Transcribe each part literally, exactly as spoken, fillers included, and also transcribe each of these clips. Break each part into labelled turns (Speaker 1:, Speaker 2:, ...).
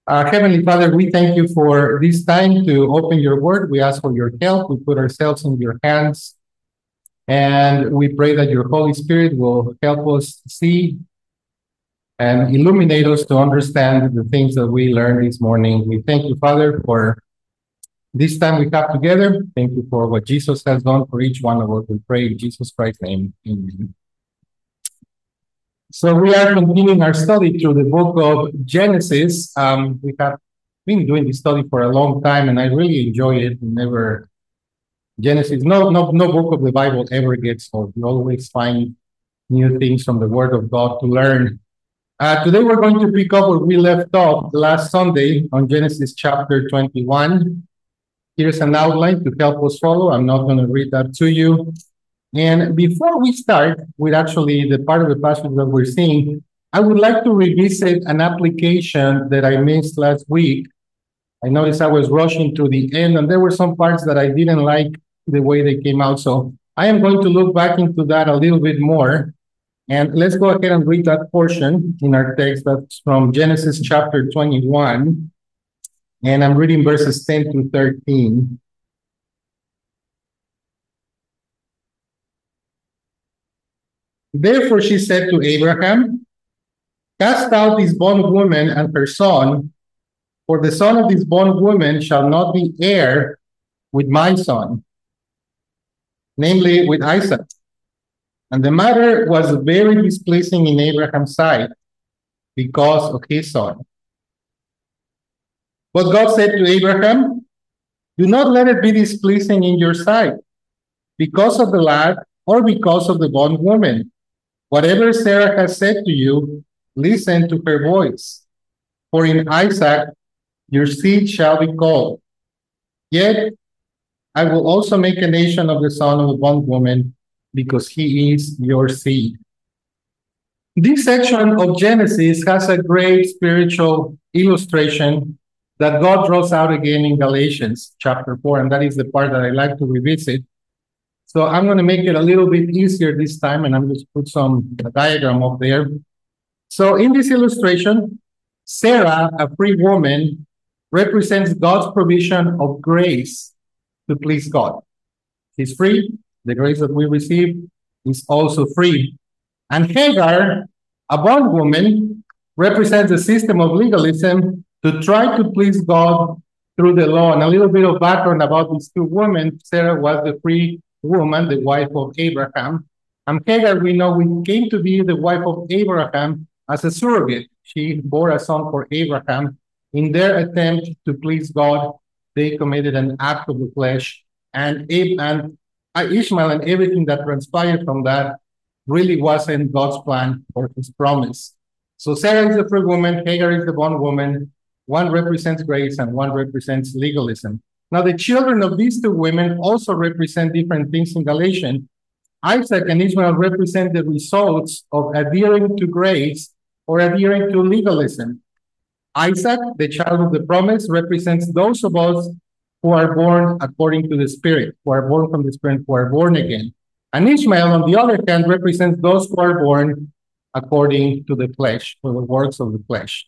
Speaker 1: Uh, Heavenly Father, we thank you for this time to open your word. We ask for your help. We put ourselves in your hands. And we pray that your Holy Spirit will help us see and illuminate us to understand the things that we learned this morning. We thank you, Father, for this time we have together. Thank you for what Jesus has done for each one of us. We pray in Jesus Christ's name. Amen. So we are continuing our study through the book of Genesis. Um, we have been doing this study for a long time, and I really enjoy it. Never Genesis, no, no, no book of the Bible ever gets old. You always find new things from the Word of God to learn. Uh, today we're going to pick up where we left off last Sunday on Genesis chapter twenty-one. Here's an outline to help us follow. I'm not going to read that to you. And before we start with actually the part of the passage that we're seeing, I would like to revisit an application that I missed last week. I noticed I was rushing to the end, and there were some parts that I didn't like the way they came out. So I am going to look back into that a little bit more. And let's go ahead and read that portion in our text. That's from Genesis chapter twenty-one. And I'm reading verses ten through thirteen. Therefore she said to Abraham, cast out this bondwoman and her son, for the son of this bondwoman shall not be heir with my son, namely with Isaac. And the matter was very displeasing in Abraham's sight because of his son. But God said to Abraham, do not let it be displeasing in your sight because of the lad or because of the bondwoman. Whatever Sarah has said to you, listen to her voice. For in Isaac your seed shall be called. Yet I will also make a nation of the son of the bondwoman, because he is your seed. This section of Genesis has a great spiritual illustration that God draws out again in Galatians chapter four, and that is the part that I like to revisit. So I'm going to make it a little bit easier this time, and I'm going to put some diagram up there. So in this illustration, Sarah, a free woman, represents God's provision of grace to please God. She's free. The grace that we receive is also free. And Hagar, a bondwoman, represents the system of legalism to try to please God through the law. And a little bit of background about these two women. Sarah was the free woman, the wife of Abraham. And Hagar, we know, we came to be the wife of Abraham as a surrogate. She bore a son for Abraham. In their attempt to please God, they committed an act of the flesh. And, and Ishmael and everything that transpired from that really wasn't God's plan or his promise. So Sarah is the free woman, Hagar is the bondwoman. One represents grace and one represents legalism. Now, the children of these two women also represent different things in Galatians. Isaac and Ishmael represent the results of adhering to grace or adhering to legalism. Isaac, the child of the promise, represents those of us who are born according to the Spirit, who are born from the Spirit, who are born again. And Ishmael, on the other hand, represents those who are born according to the flesh, or the works of the flesh.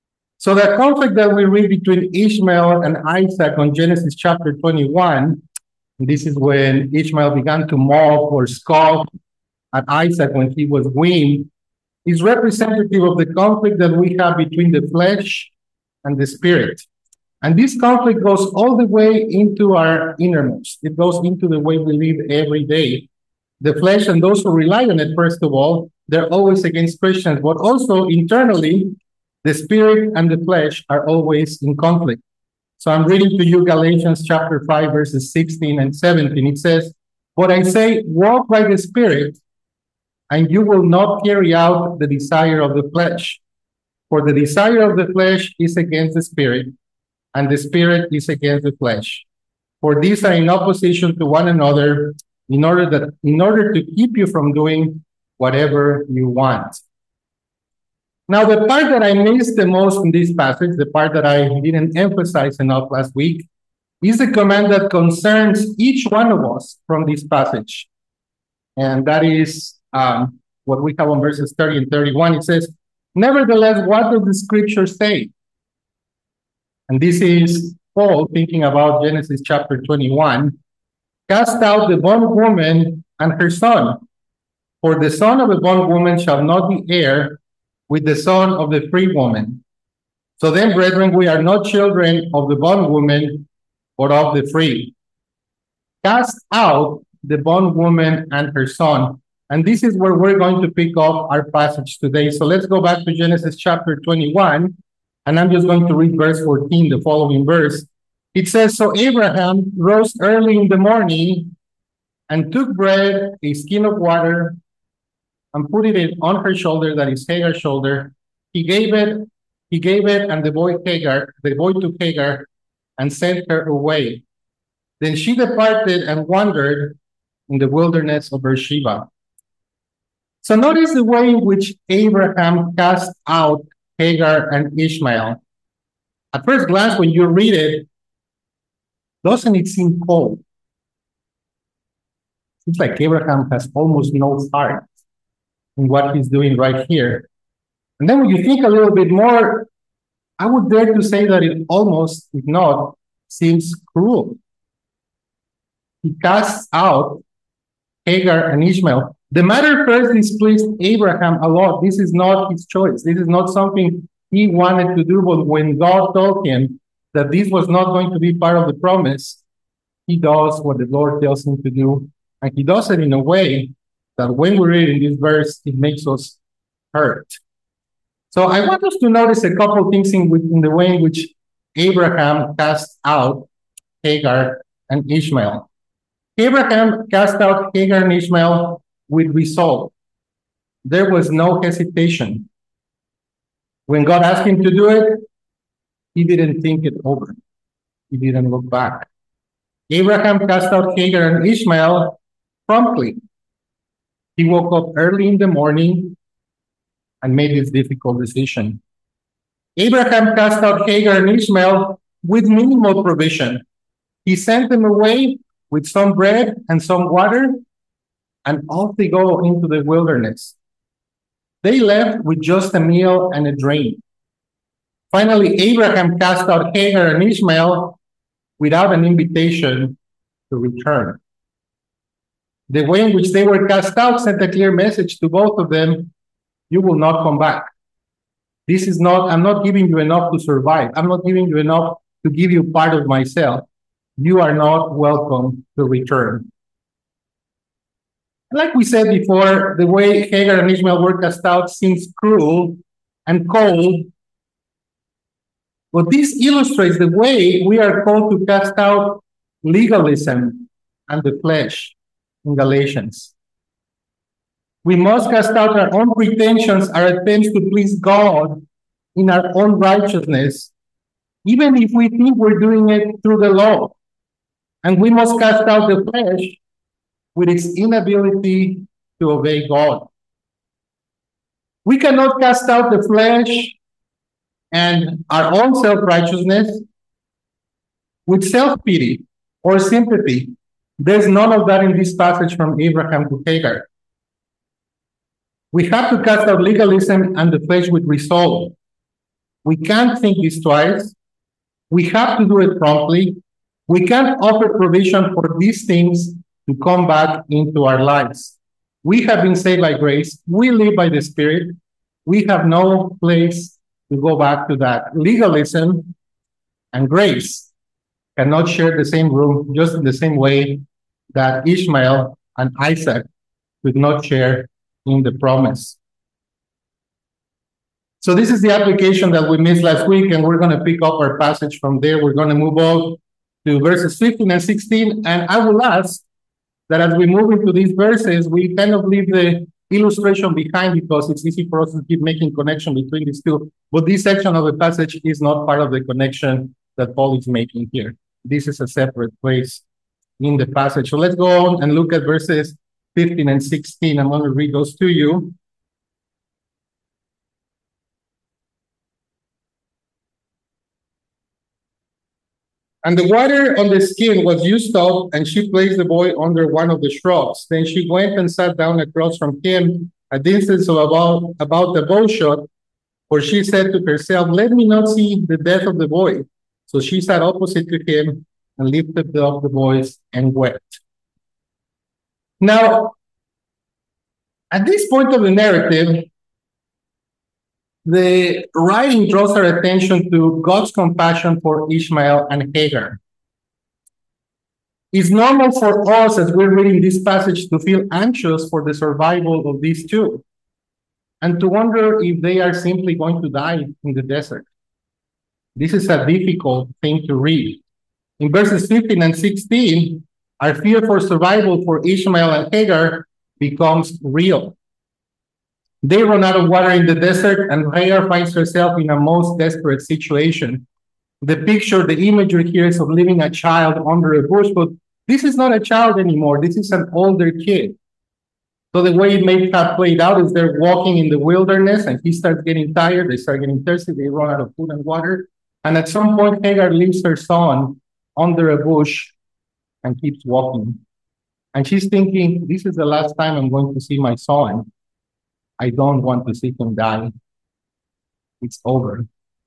Speaker 1: So the conflict that we read between Ishmael and Isaac on Genesis chapter twenty-one, this is when Ishmael began to mock or scoff at Isaac when he was weaned, is representative of the conflict that we have between the flesh and the Spirit. And this conflict goes all the way into our innermost. It goes into the way we live every day. The flesh and those who rely on it, first of all, they're always against Christians, but also internally, the Spirit and the flesh are always in conflict. So I'm reading to you Galatians chapter five, verses sixteen and seventeen. It says, but I say, walk by the Spirit, and you will not carry out the desire of the flesh. For the desire of the flesh is against the Spirit, and the Spirit is against the flesh. For these are in opposition to one another, in order that in order to keep you from doing whatever you want. Now, the part that I missed the most in this passage, the part that I didn't emphasize enough last week, is the command that concerns each one of us from this passage. And that is um, what we have on verses thirty and thirty-one. It says, nevertheless, what does the scripture say? and this is Paul thinking about Genesis chapter twenty-one, cast out the bondwoman and her son, for the son of a bondwoman shall not be heir with the son of the free woman. So then, brethren, we are not children of the bondwoman, but of the free. Cast out the bondwoman and her son. And this is where we're going to pick up our passage today. So let's go back to Genesis chapter twenty-one, and I'm just going to read verse fourteen, the following verse. It says, so Abraham rose early in the morning and took bread, a skin of water, and put it on her shoulder, that is Hagar's shoulder. He gave it, he gave it, and the boy Hagar, the boy took Hagar and sent her away. Then she departed and wandered in the wilderness of Beersheba. So notice the way in which Abraham cast out Hagar and Ishmael. At first glance, when you read it, doesn't it seem cold? Seems like Abraham has almost no heart in what he's doing right here. And then when you think a little bit more, I would dare to say that it almost, if not, seems cruel. He casts out Hagar and Ishmael. The matter first displeased Abraham a lot. This is not his choice. This is not something he wanted to do, but when God told him that this was not going to be part of the promise, he does what the Lord tells him to do. And he does it in a way that when we read in this verse, it makes us hurt. So I want us to notice a couple of things in, in the way in which Abraham cast out Hagar and Ishmael. Abraham cast out Hagar and Ishmael with resolve. There was no hesitation. When God asked him to do it, he didn't think it over. He didn't look back. Abraham cast out Hagar and Ishmael promptly. He woke up early in the morning and made this difficult decision. Abraham cast out Hagar and Ishmael with minimal provision. He sent them away with some bread and some water, and off they go into the wilderness. They left with just a meal and a drink. Finally, Abraham cast out Hagar and Ishmael without an invitation to return. The way in which they were cast out sent a clear message to both of them: you will not come back. This is not, I'm not giving you enough to survive. I'm not giving you enough to give you part of myself. You are not welcome to return. Like we said before, the way Hagar and Ishmael were cast out seems cruel and cold. But this illustrates the way we are called to cast out legalism and the flesh in Galatians. We must cast out our own pretensions, our attempts to please God in our own righteousness, even if we think we're doing it through the law. And we must cast out the flesh with its inability to obey God. We cannot cast out the flesh and our own self-righteousness with self-pity or sympathy. There's none of that in this passage from Abraham to Hagar. We have to cast out legalism and the flesh with resolve. We can't think this twice. We have to do it promptly. We can't offer provision for these things to come back into our lives. We have been saved by grace. We live by the Spirit. We have no place to go back to that. Legalism and grace cannot share the same room, just in the same way that Ishmael and Isaac could not share in the promise. So this is the application that we missed last week, and we're going to pick up our passage from there. We're going to move on to verses fifteen and sixteen, and I will ask that as we move into these verses, we kind of leave the illustration behind because it's easy for us to keep making connection between these two. But this section of the passage is not part of the connection that Paul is making here. This is a separate place in the passage. So let's go on and look at verses fifteen and sixteen. I'm going to read those to you. And the water on the skin was used up, and she placed the boy under one of the shrubs. Then she went and sat down across from him, a distance of about, about a bow shot, for she said to herself, let me not see the death of the boy. So she sat opposite to him and lifted up the voice and wept. Now, at this point of the narrative, the writing draws our attention to God's compassion for Ishmael and Hagar. It's normal for us as we're reading this passage to feel anxious for the survival of these two and to wonder if they are simply going to die in the desert. This is a difficult thing to read. In verses fifteen and sixteen, our fear for survival for Ishmael and Hagar becomes real. They run out of water in the desert, and Hagar finds herself in a most desperate situation. The picture, the imagery here is of leaving a child under a bush, but this is not a child anymore. This is an older kid. So the way it may have played out is they're walking in the wilderness, and he starts getting tired. They start getting thirsty. They run out of food and water. And at some point, Hagar leaves her son under a bush and keeps walking. And she's thinking, this is the last time I'm going to see my son. I don't want to see him die. It's over.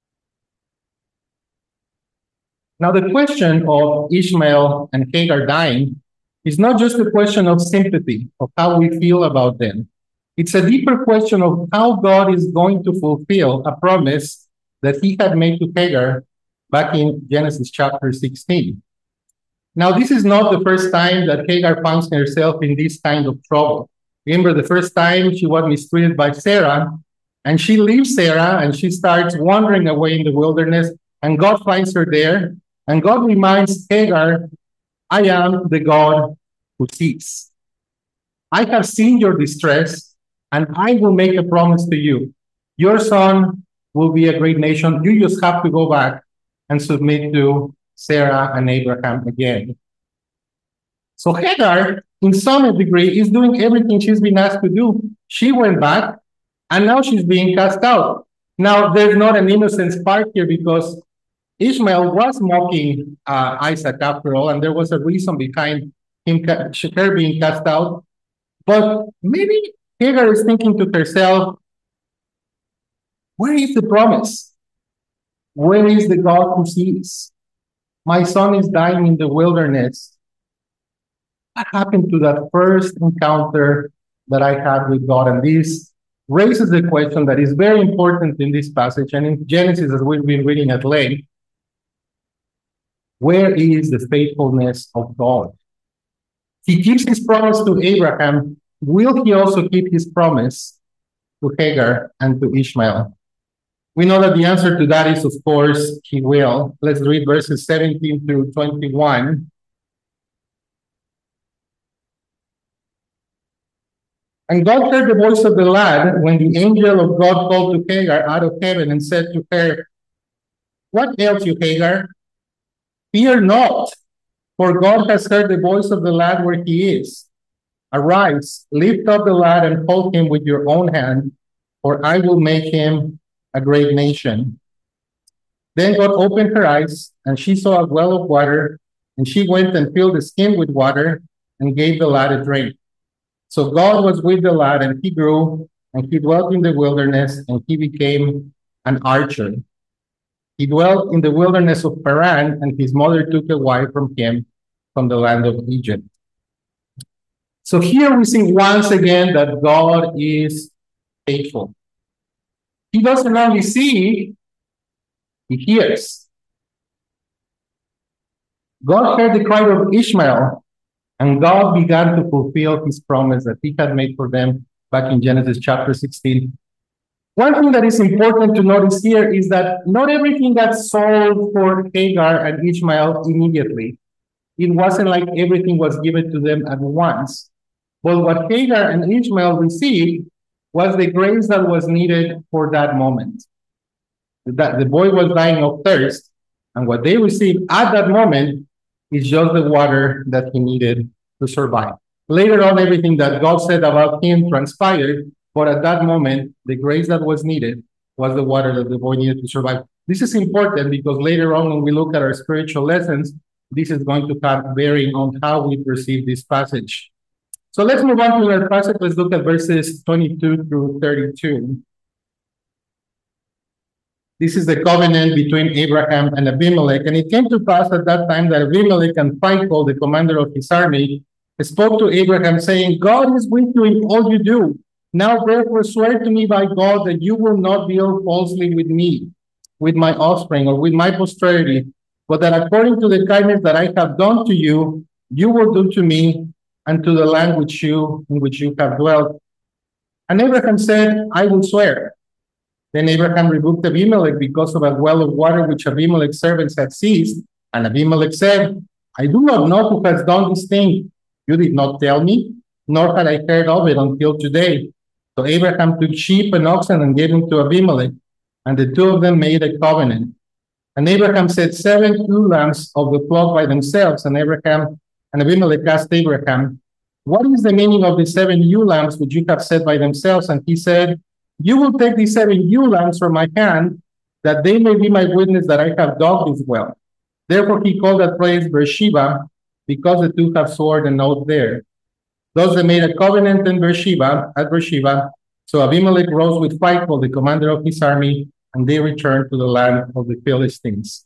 Speaker 1: Now, the question of Ishmael and Hagar dying is not just a question of sympathy, of how we feel about them. It's a deeper question of how God is going to fulfill a promise that he had made to Hagar back in Genesis chapter sixteen. Now, this is not the first time that Hagar finds herself in this kind of trouble. Remember, the first time she was mistreated by Sarah, and she leaves Sarah and she starts wandering away in the wilderness, and God finds her there, and God reminds Hagar, I am the God who sees. I have seen your distress, and I will make a promise to you. Your son will be a great nation. You just have to go back and submit to Sarah and Abraham again. So Hagar, in some degree, is doing everything she's been asked to do. She went back, and now she's being cast out. Now, there's not an innocent spark here because Ishmael was mocking uh, Isaac after all, and there was a reason behind him, her being cast out. But maybe Hagar is thinking to herself, where is the promise? Where is the God who sees? My son is dying in the wilderness. What happened to that first encounter that I had with God? And this raises a question that is very important in this passage and in Genesis, as we've been reading at length. Where is the faithfulness of God? He keeps his promise to Abraham. Will he also keep his promise to Hagar and to Ishmael? We know that the answer to that is, of course, he will. Let's read verses seventeen through twenty-one. And God heard the voice of the lad when the angel of God called to Hagar out of heaven and said to her, what ails you, Hagar? Fear not, for God has heard the voice of the lad where he is. Arise, lift up the lad and hold him with your own hand, for I will make him a great nation. Then God opened her eyes, and she saw a well of water, and she went and filled the skin with water and gave the lad a drink. So God was with the lad, and he grew, and he dwelt in the wilderness, and he became an archer. He dwelt in the wilderness of Paran, and his mother took a wife from him from the land of Egypt. So here we see once again that God is faithful. He doesn't only see, he hears. God heard the cry of Ishmael, and God began to fulfill his promise that he had made for them back in Genesis chapter sixteen. One thing that is important to notice here is that not everything got solved for Hagar and Ishmael immediately. It wasn't like everything was given to them at once. But what Hagar and Ishmael received was the grace that was needed for that moment. That the boy was dying of thirst, and what they received at that moment is just the water that he needed to survive. Later on, everything that God said about him transpired, but at that moment, the grace that was needed was the water that the boy needed to survive. This is important because later on, when we look at our spiritual lessons, this is going to have bearing on how we perceive this passage. So let's move on to our passage. Let's look at verses twenty-two through thirty-two. This is the covenant between Abraham and Abimelech. And it came to pass at that time that Abimelech and Phicol, the commander of his army, spoke to Abraham, saying, God is with you in all you do. Now therefore swear to me by God that you will not deal falsely with me, with my offspring, or with my posterity, but that according to the kindness that I have done to you, you will do to me and to the land which you, in which you have dwelt. And Abraham said, I will swear. Then Abraham rebuked Abimelech because of a well of water which Abimelech's servants had seized. And Abimelech said, I do not know who has done this thing. You did not tell me, nor had I heard of it until today. So Abraham took sheep and oxen and gave them to Abimelech, and the two of them made a covenant. And Abraham set seven ewe lambs of the flock by themselves, and Abraham and Abimelech asked Abraham, what is the meaning of the seven ewe lambs which you have set by themselves? And he said, you will take these seven ewe lambs from my hand, that they may be my witness that I have dug this well. Therefore he called that place Beersheba, because the two have sworn an oath there. Thus they made a covenant in Beersheba, at Beersheba. So Abimelech rose with Phicol, the commander of his army, and they returned to the land of the Philistines.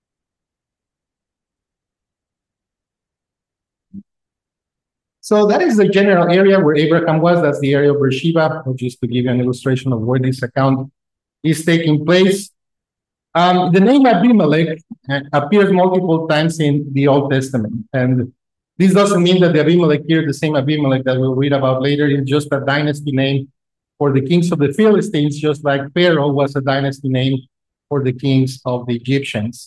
Speaker 1: So that is the general area where Abraham was. That's the area of Beersheba, just to give you an illustration of where this account is taking place. Um, the name Abimelech appears multiple times in the Old Testament. And this doesn't mean that the Abimelech here, the same Abimelech that we'll read about later, is just a dynasty name for the kings of the Philistines, just like Pharaoh was a dynasty name for the kings of the Egyptians.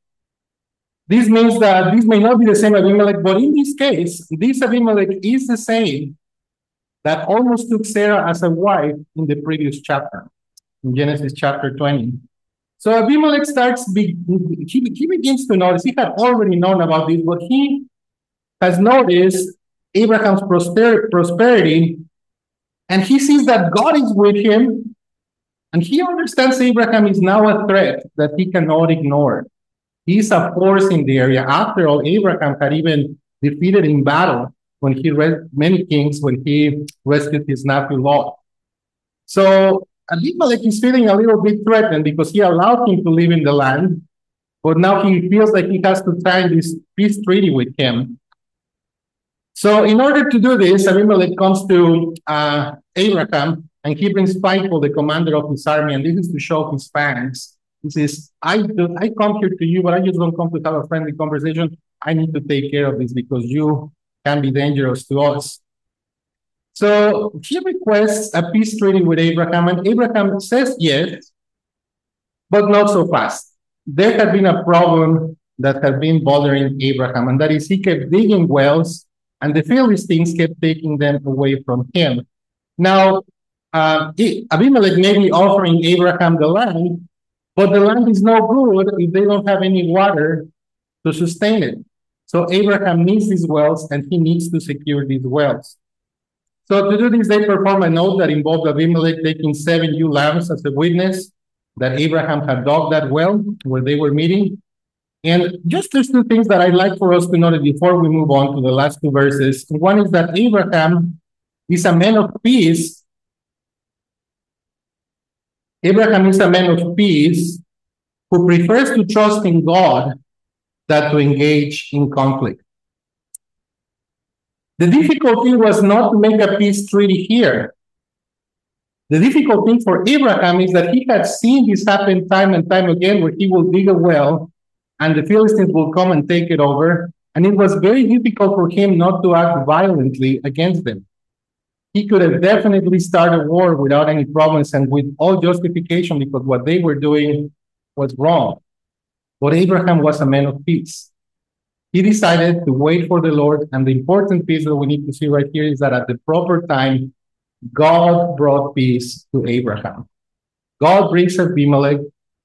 Speaker 1: This means that this may not be the same Abimelech, but in this case, this Abimelech is the same that almost took Sarah as a wife in the previous chapter, in Genesis chapter twenty. So Abimelech starts, be, he, he begins to notice, he had already known about this, but he has noticed Abraham's prosper, prosperity, and he sees that God is with him, and he understands Abraham is now a threat that he cannot ignore. He's a force in the area. After all, Abraham had even defeated in battle when he read many kings, when he rescued his nephew Lot. So Abimelech is feeling a little bit threatened because he allowed him to live in the land, but now he feels like he has to sign this peace treaty with him. So in order to do this, Abimelech comes to uh, Abraham, and he brings Phicol, the commander of his army, and this is to show his fangs. He says, I, do, I come here to you, but I just don't come to have a friendly conversation. I need to take care of this because you can be dangerous to us. So he requests a peace treaty with Abraham, and Abraham says yes, but not so fast. There had been a problem that had been bothering Abraham, and that is he kept digging wells, and the Philistines kept taking them away from him. Now, uh, Abimelech may be offering Abraham the land, but the land is no good if they don't have any water to sustain it. So Abraham needs these wells, and he needs to secure these wells. So to do this, they perform an oath that involved Abimelech taking seven ewe lambs as a witness that Abraham had dug that well where they were meeting. And just there's two things that I'd like for us to notice before we move on to the last two verses. One is that Abraham is a man of peace. Abraham is a man of peace who prefers to trust in God than to engage in conflict. The difficulty was not to make a peace treaty here. The difficult thing for Abraham is that he had seen this happen time and time again, where he will dig a well and the Philistines will come and take it over. And it was very difficult for him not to act violently against them. He could have definitely started a war without any problems and with all justification, because what they were doing was wrong. But Abraham was a man of peace. He decided to wait for the Lord, and the important piece that we need to see right here is that at the proper time, God brought peace to Abraham. God brings Abimelech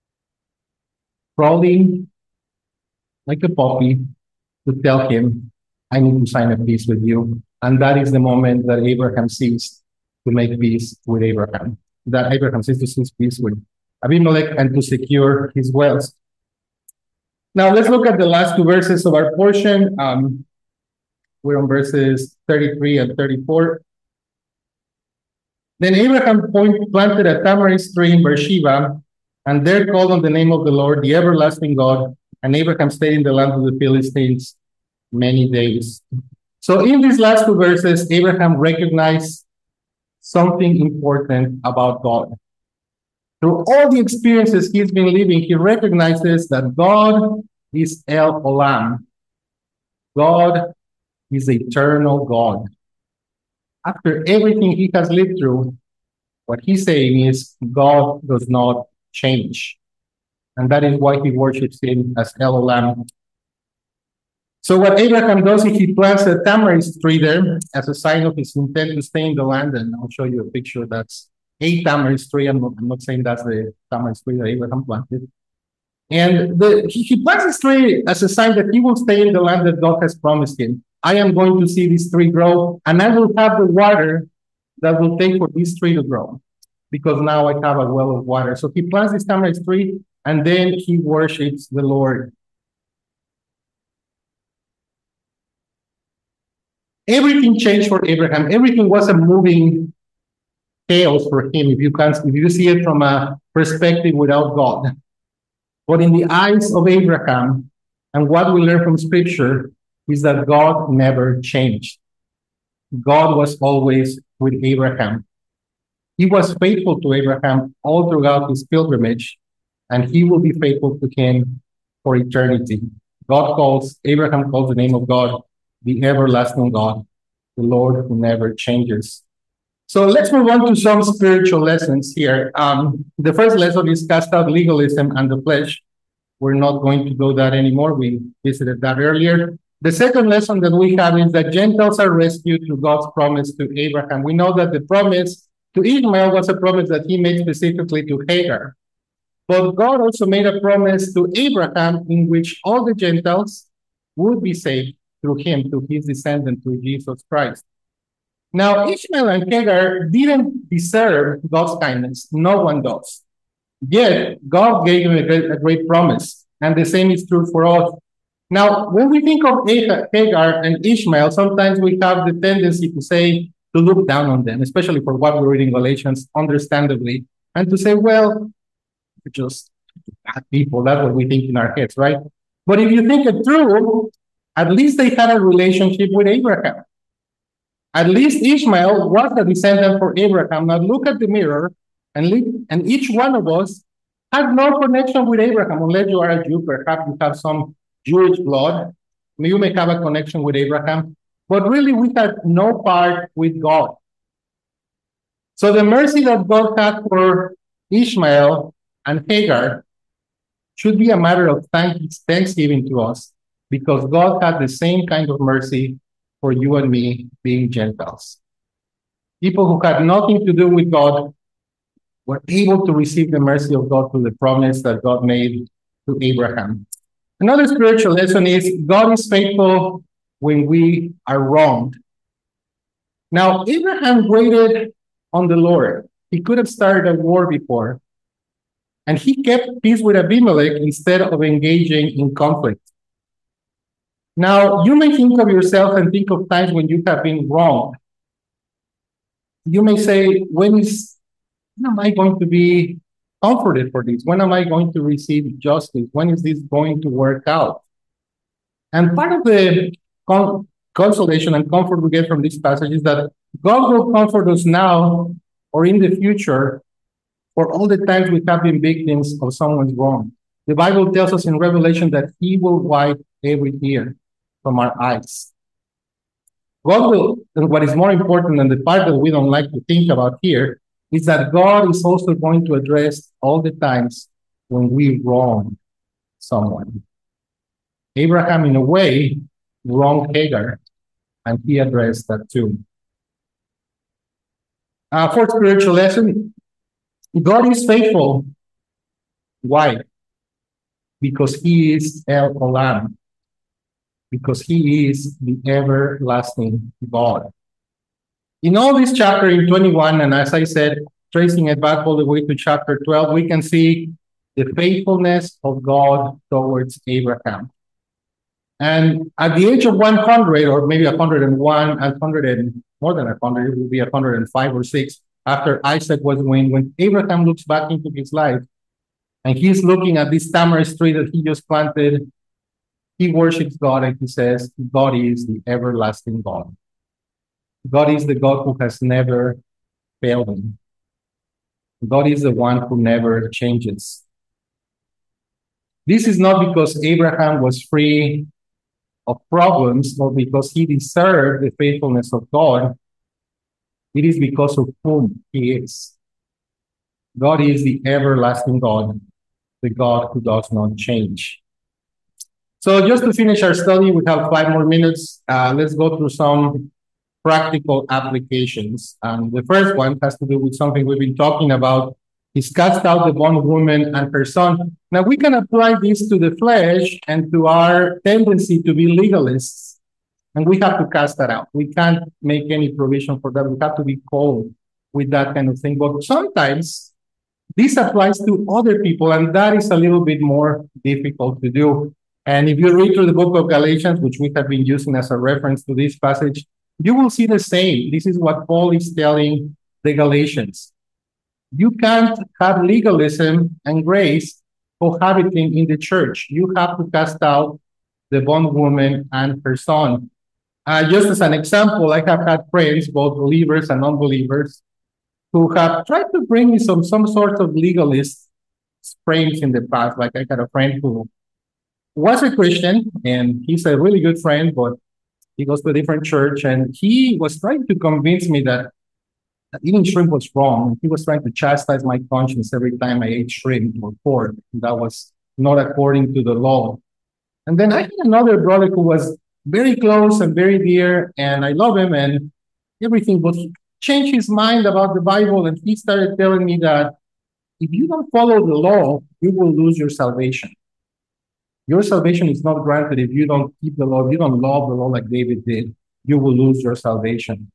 Speaker 1: crawling like a puppy to tell him, I need to sign a peace with you. And that is the moment that Abraham sees to make peace with Abraham. That Abraham sees to seek peace with Abimelech and to secure his wells. Now let's look at the last two verses of our portion. Um, we're on verses thirty-three and thirty-four. Then Abraham point, planted a tamarisk tree in Beersheba, And there called on the name of the Lord, the everlasting God, and Abraham stayed in the land of the Philistines many days. So in these last two verses, Abraham recognized something important about God. Through all the experiences he's been living, he recognizes that God is El Olam. God is the eternal God. After everything he has lived through, what he's saying is God does not change. And that is why he worships him as El Olam. So what Abraham does is he plants a tamarisk tree there as a sign of his intent to stay in the land. And I'll show you a picture that's a tamarisk tree. I'm not, I'm not saying that's the tamarisk tree that Abraham planted. And the, he, he plants this tree as a sign that he will stay in the land that God has promised him. I am going to see this tree grow, and I will have the water that will take for this tree to grow, because now I have a well of water. So he plants this tamarisk tree, and then he worships the Lord. Everything changed for Abraham. Everything was a moving chaos for him, if you can, if you see it from a perspective without God. But in the eyes of Abraham, and what we learn from Scripture, is that God never changed. God was always with Abraham. He was faithful to Abraham all throughout his pilgrimage, and he will be faithful to him for eternity. God calls, Abraham calls the name of God the everlasting God, the Lord who never changes. So let's move on to some spiritual lessons here. Um, the first lesson is cast out legalism and the flesh. We're not going to do that anymore. We visited that earlier. The second lesson that we have is that Gentiles are rescued through God's promise to Abraham. We know that the promise to Ishmael was a promise that he made specifically to Hagar. But God also made a promise to Abraham in which all the Gentiles would be saved through him, through his descendant, through Jesus Christ. Now, Ishmael and Hagar didn't deserve God's kindness. No one does. Yet, God gave them a great, a great promise. And the same is true for us. Now, when we think of Hagar and Ishmael, sometimes we have the tendency to say, to look down on them, especially for what we read in Galatians, understandably, and to say, well, they're just bad people. That's what we think in our heads, right? But if you think it through, at least they had a relationship with Abraham. At least Ishmael was a descendant for Abraham. Now look at the mirror, and, li- and each one of us has no connection with Abraham, unless you are a Jew. Perhaps you have some Jewish blood. You may have a connection with Abraham, but really we have no part with God. So the mercy that God had for Ishmael and Hagar should be a matter of thanksgiving to us, because God had the same kind of mercy for you and me, being Gentiles. People who had nothing to do with God were able to receive the mercy of God through the promise that God made to Abraham. Another spiritual lesson is God is faithful when we are wronged. Now, Abraham waited on the Lord. He could have started a war before, and he kept peace with Abimelech instead of engaging in conflict. Now, you may think of yourself and think of times when you have been wronged. You may say, when is, when am I going to be comforted for this? When am I going to receive justice? When is this going to work out? And part of the con- consolation and comfort we get from this passage is that God will comfort us now or in the future for all the times we have been victims of someone's wrong. The Bible tells us in Revelation that he will wipe every tear from our eyes. God will, and what is more important than the part that we don't like to think about here, is that God is also going to address all the times when we wrong someone. Abraham, in a way, wronged Hagar, and he addressed that too. Uh, fourth spiritual lesson, God is faithful. Why? Because he is El Olam. Because he is the everlasting God. In all this chapter in twenty-one, and as I said, tracing it back all the way to chapter twelve, we can see the faithfulness of God towards Abraham. And at the age of one hundred, or maybe one hundred one, one hundred and more than one hundred, it will be one hundred five or six, after Isaac was weaned, when Abraham looks back into his life, And he's looking at this tamarisk tree that he just planted. He worships God and he says, God is the everlasting God. God is the God who has never failed him. God is the one who never changes. This is not because Abraham was free of problems, or because he deserved the faithfulness of God. It is because of whom he is. God is the everlasting God, the God who does not change. So just to finish our study, we have five more minutes. Uh, let's go through some practical applications. Um, the first one has to do with something we've been talking about. He's cast out the bondwoman and her son. Now we can apply this to the flesh and to our tendency to be legalists. And we have to cast that out. We can't make any provision for that. We have to be cold with that kind of thing. But sometimes this applies to other people, and that is a little bit more difficult to do. And if you read through the book of Galatians, which we have been using as a reference to this passage, you will see the same. This is what Paul is telling the Galatians. You can't have legalism and grace cohabiting in the church. You have to cast out the bondwoman and her son. Uh, just as an example, I have had friends, both believers and unbelievers, who have tried to bring me some, some sort of legalist frames in the past. Like I had a friend who was a Christian, and he's a really good friend, but he goes to a different church, and he was trying to convince me that eating shrimp was wrong. He was trying to chastise my conscience every time I ate shrimp or pork. That was not according to the law. And then I had another brother who was very close and very dear, and I love him and everything, but he changed his mind about the Bible, and he started telling me that if you don't follow the law, you will lose your salvation. Your salvation is not granted if you don't keep the law. If you don't love the law like David did, you will lose your salvation.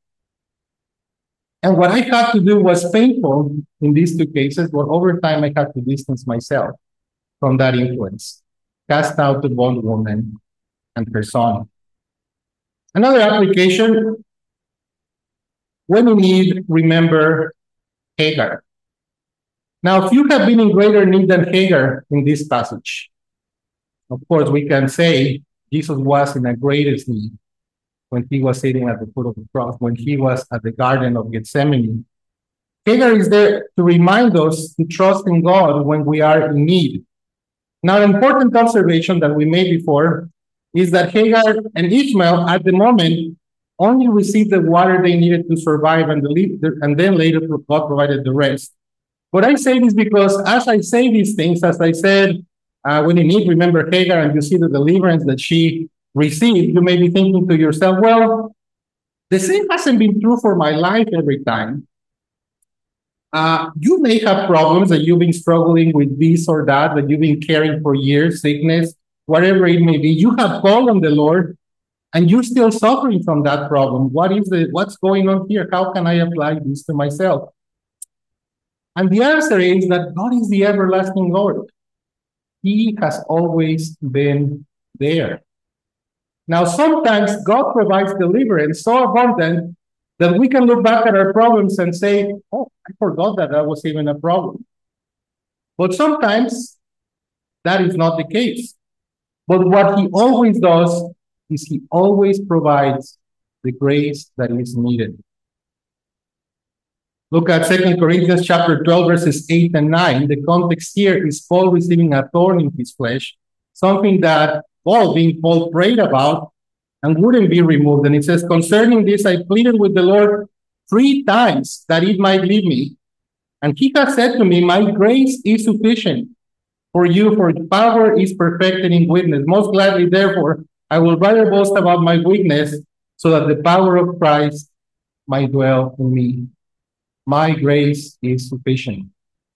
Speaker 1: And what I had to do was painful in these two cases, but over time I had to distance myself from that influence, cast out the bondwoman and her son. Another application, when you need, remember Hagar. Now, if you have been in greater need than Hagar in this passage, of course, we can say Jesus was in the greatest need when he was sitting at the foot of the cross, when he was at the Garden of Gethsemane. Hagar is there to remind us to trust in God when we are in need. Now, an important observation that we made before is that Hagar and Ishmael, at the moment, only received the water they needed to survive, and, the, and then later God provided the rest. But I say this because as I say these things, as I said, uh, when you need, remember Hagar, and you see the deliverance that she received, you may be thinking to yourself, well, the same hasn't been true for my life every time. Uh, you may have problems that you've been struggling with this or that, that you've been caring for years, sickness, whatever it may be. You have called on the Lord, and you're still suffering from that problem. What is the, what's going on here? How can I apply this to myself? And the answer is that God is the everlasting Lord. He has always been there. Now, sometimes God provides deliverance so abundant that we can look back at our problems and say, oh, I forgot that that was even a problem. But sometimes that is not the case. But what he always does is he always provides the grace that is needed. Look at Second Corinthians chapter twelve, verses eight and nine. The context here is Paul receiving a thorn in his flesh, something that Paul, being Paul, prayed about and wouldn't be removed. And it says, concerning this, I pleaded with the Lord three times that it might leave me. And he has said to me, my grace is sufficient for you, for power is perfected in weakness. Most gladly, therefore, I will rather boast about my weakness, so that the power of Christ might dwell in me. My grace is sufficient.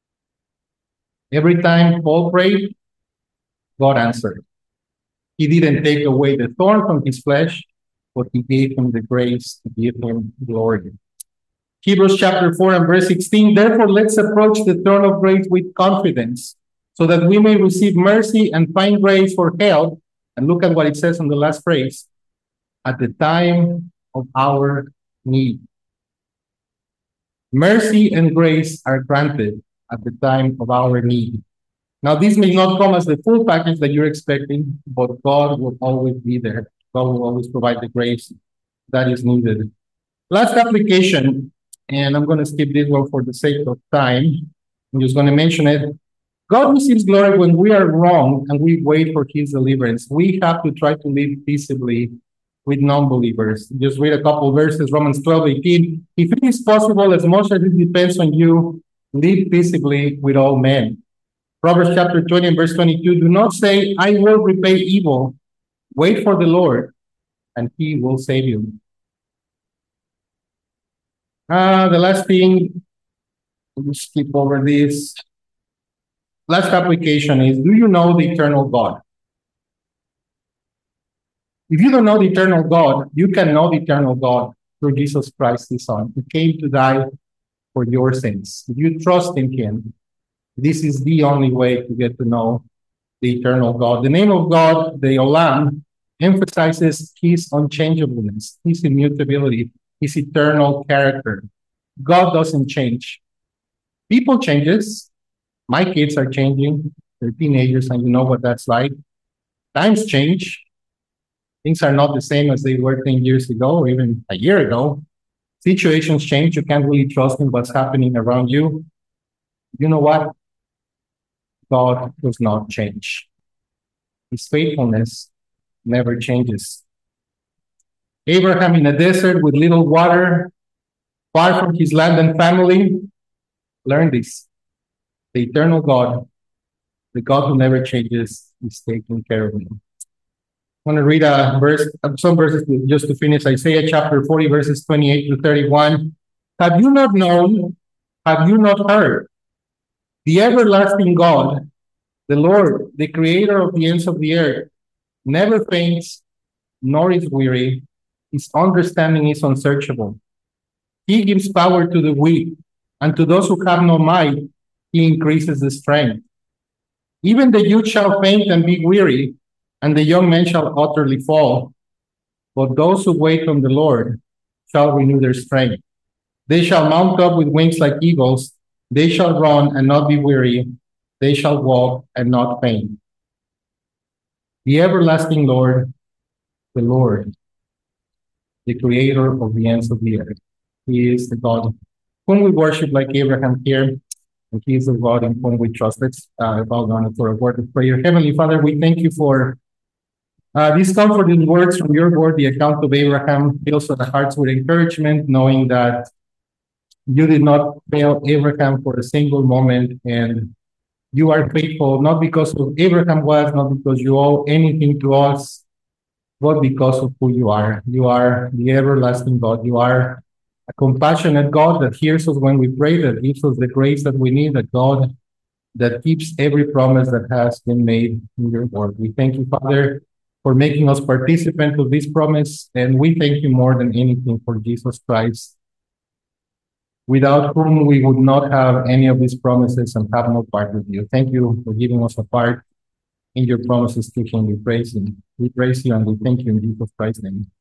Speaker 1: Every time Paul prayed, God answered. He didn't take away the thorn from his flesh, but he gave him the grace to give him glory. Hebrews chapter four and verse sixteen, therefore let's approach the throne of grace with confidence, so that we may receive mercy and find grace for help. And look at what it says on the last phrase, at the time of our need. Mercy and grace are granted at the time of our need. Now, this may not come as the full package that you're expecting, but God will always be there. God will always provide the grace that is needed. Last application, and I'm going to skip this one for the sake of time. I'm just going to mention it. God receives glory when we are wrong and we wait for his deliverance. We have to try to live peaceably with non-believers. Just read a couple verses, Romans twelve, eighteen. If it is possible, as much as it depends on you, live peaceably with all men. Proverbs chapter twenty and verse twenty-two, do not say, I will repay evil. Wait for the Lord, and he will save you. Uh, the last thing, we'll skip over this. Last application is, do you know the eternal God? If you don't know the eternal God, you can know the eternal God through Jesus Christ, his Son, who came to die for your sins. If you trust in him, this is the only way to get to know the eternal God. The name of God, the Olam, emphasizes his unchangeableness, his immutability, his eternal character. God doesn't change. People changes. My kids are changing. They're teenagers, and you know what that's like. Times change. Things are not the same as they were ten years ago or even a year ago. Situations change. You can't really trust in what's happening around you. You know what? God does not change. His faithfulness never changes. Abraham in a desert with little water, far from his land and family, learned this. The eternal God, the God who never changes, is taking care of me. I want to read a verse, some verses just to finish. Isaiah chapter forty, verses twenty-eight to thirty-one. Have you not known? Have you not heard? The everlasting God, the Lord, the creator of the ends of the earth, never faints nor is weary. His understanding is unsearchable. He gives power to the weak, and to those who have no might, he increases the strength. Even the youth shall faint and be weary, and the young men shall utterly fall. But those who wait on the Lord shall renew their strength. They shall mount up with wings like eagles. They shall run and not be weary. They shall walk and not faint. The everlasting Lord, the Lord, the creator of the ends of the earth. He is the God whom we worship like Abraham here, and he is the God in whom we trust. Let's uh, bow down for a word of prayer. Heavenly Father, we thank you for uh, these comforting words from your word, the account of Abraham. Fills our hearts with encouragement, knowing that you did not fail Abraham for a single moment, and you are faithful, not because of Abraham was, not because you owe anything to us, but because of who you are. You are the everlasting God. You are a compassionate God that hears us when we pray, that gives us the grace that we need, a God that keeps every promise that has been made in your word. We thank you, Father, for making us participants of this promise, and we thank you more than anything for Jesus Christ, without whom we would not have any of these promises and have no part with you. Thank you for giving us a part in your promises to whom we praise you. We praise you and we thank you in Jesus Christ's name.